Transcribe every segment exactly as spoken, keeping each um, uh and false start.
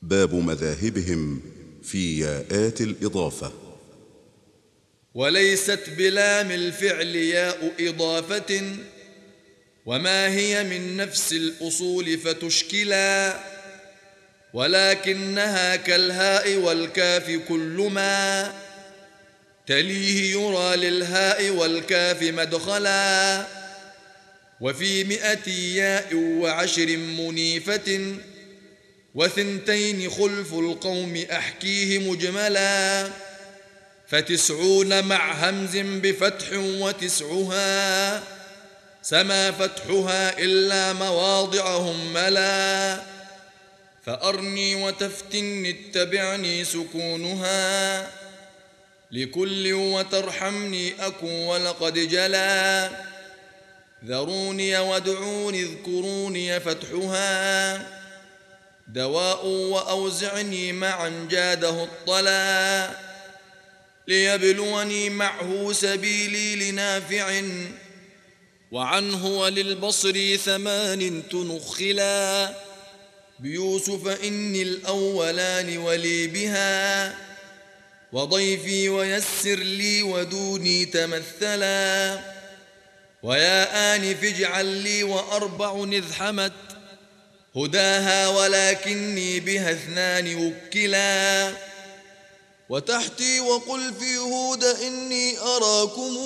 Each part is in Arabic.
باب مذاهبهم في ياءات الإضافة. وليست بلام الفعل ياء إضافة، وما هي من نفس الأصول فتشكلا، ولكنها كالهاء والكاف كل ما تليه يرى للهاء والكاف مدخلا. وفي مئة ياء وعشر منيفة، وثنتين خلف القوم أحكيه مجملا. فتسعون مع همز بفتح وتسعها سما فتحها إلا مواضعهم ملا. فأرني وتفتن اتبعني سكونها لكل وترحمني أكو ولقد جلا. ذروني وادعوني اذكروني فتحها دواء وأوزعني معا جاده الطلا. ليبلوني معه سبيلي لنافع وعنه وللبصر ثمان تنخلا. بيوسف إني الأولان ولي بها وضيفي ويسر لي ودوني تمثلا. ويا آنف اجعل لي وأربع إذ حمت هداها ولكني بها اثنان وكلا. وتحتي وقل في هود إني أراكم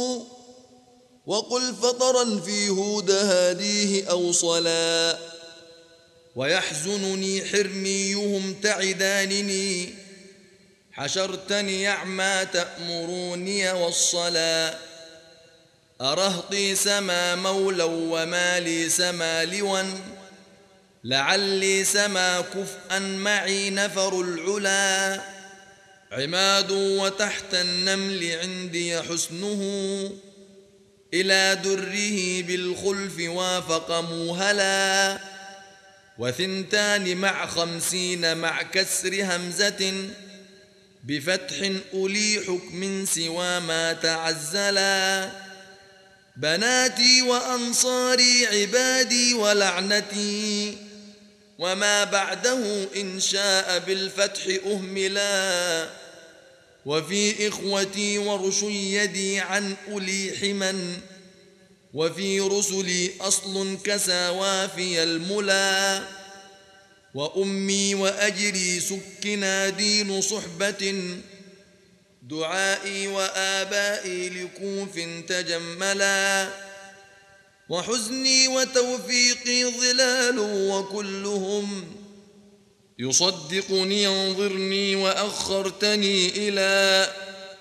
وقل فطرا في هود هاديه أوصلا. ويحزنني حرميهم تعدانني حشرتني يعمى تأمروني والصلا. أرهطي سما مولا ومالي سما لوا لعلي سما كفءا معي نفر العلا. عماد وتحت النمل عندي حسنه إلى دره بالخلف وافق موهلا. وثنتان مع خمسين مع كسر همزة بفتح أولي حكم سوى ما تعزلا. بناتي وأنصاري عبادي ولعنتي وما بعده إن شاء بالفتح أهملا. وفي إخوتي ورشي يدي عن أولي حما وفي رسلي أصل كسوافي الملا. وأمي وأجري سكنا دين صحبة دعائي وآبائي لكوف تجملا. وحزني وتوفيقي ظلال وكلهم يصدقني ينظرني وأخرتني إلى.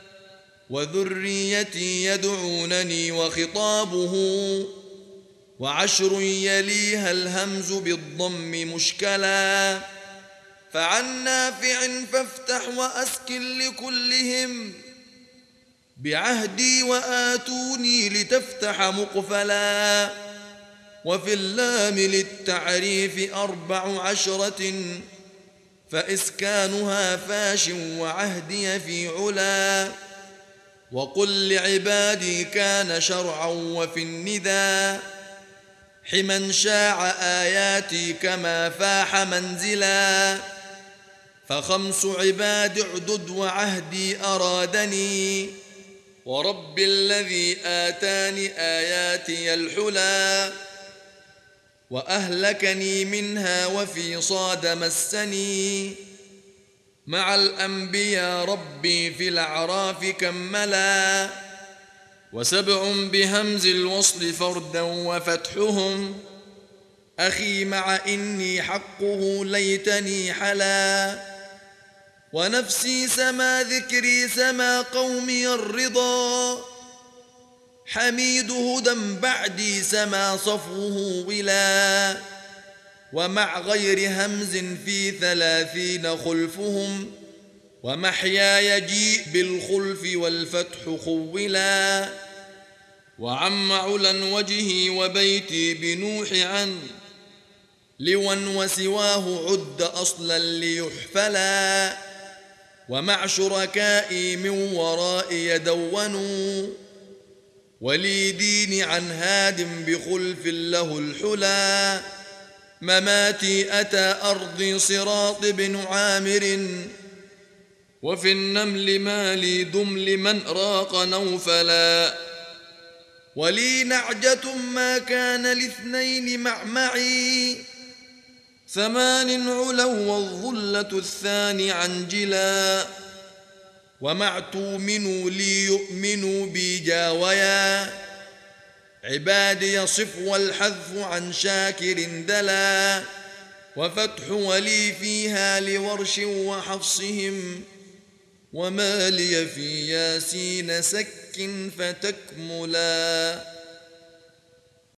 وذريتي يدعونني وخطابه وعشر يليها الهمز بالضم مشكلا. فعن نافع فافتح وأسكن لكلهم بعهدي وآتوني لتفتح مقفلا. وفي اللام للتعريف أربع عشرة فإسكانها فاش وعهدي في علا. وقل لعبادي كان شرعا وفي الندى حما شاع آياتي كما فاح منزلا. فخمس عباد اعدد وعهدي أرادني ورب الذي آتاني آياتي الحلا. وأهلكني منها وفي صاد مسني مع الأنبياء ربي في الأعراف كملا. وسبع بهمز الوصل فردا وفتحهم أخي مع إني حقه ليتني حلا. ونفسي سما ذكري سما قومي الرضا حميد هدى بعدي سما صفوه ولا. ومع غير همز في ثلاثين خلفهم ومحيا يجيء بالخلف والفتح خولا. وعم علا وجهي وبيتي بنوح عن لوا وسواه عد أصلا ليحفلا. ومع شركائي من ورائي يدونوا ولي دين عن هاد بخلف له الحلا. مماتي أتى أرضي صراط بن عامر وفي النمل مالي دم لمن راق نوفلا ولي نعجة ما كان لاثنين مع معي ثمان علو والظلة الثاني عنجلا ومع تؤمنوا لي يؤمنوا بي جاويا عبادي صف والحذف عن شاكر دلا وفتح ولي فيها لورش وحفصهم وما لي في ياسين سك فتكملا